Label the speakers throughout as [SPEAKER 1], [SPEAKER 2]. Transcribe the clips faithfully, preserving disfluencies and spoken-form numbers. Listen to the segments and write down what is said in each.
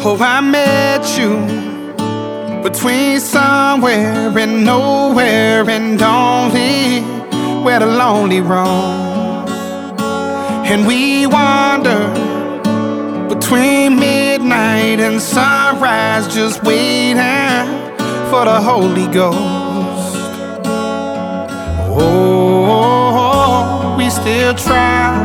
[SPEAKER 1] Oh, I met you between somewhere and nowhere, and only where the lonely roam. And we wander between midnight and sunrise, just waiting for the Holy Ghost. Oh, we still try.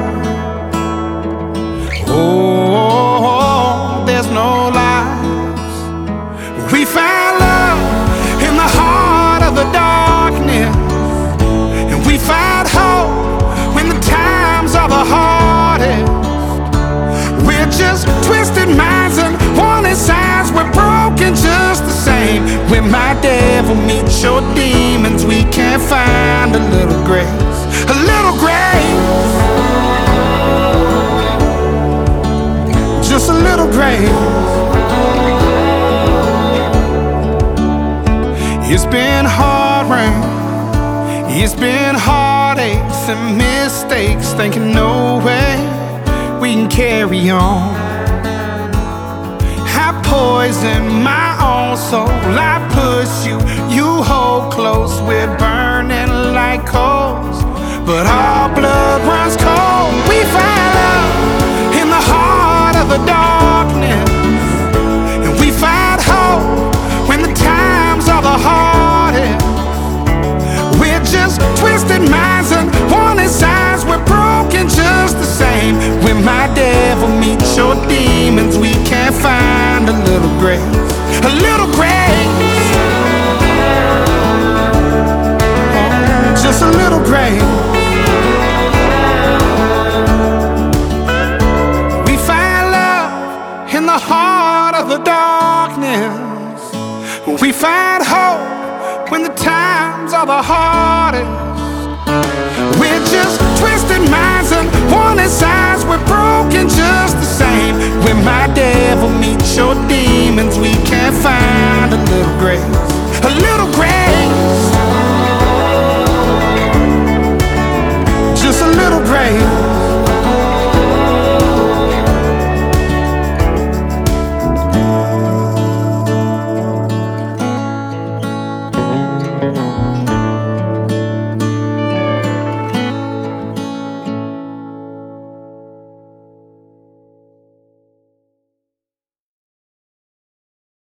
[SPEAKER 1] Oh, there's no lies. We find love in the heart of the darkness, and we find hope when the times are the hardest. We're just twisted minds and wanting signs. We're broken just the same. When my devil meets your demons, we can't find a little grace, a little grace, just a little grace. It's been hard rain, it's been heartaches and mistakes, thinking no way we can carry on. I poison my own soul, I push you, you hold close. We're burning like coals, but our blood runs cold. We find love in the heart of the darkness, and we find hope when the times are the hardest. We're just twisted minds and wanting signs. We're broken just the same. When my devil meets your demons, we can't find a little grace, a little grace, oh, just a little grace. We find love in the heart of the darkness. We find hope when the times are the hardest.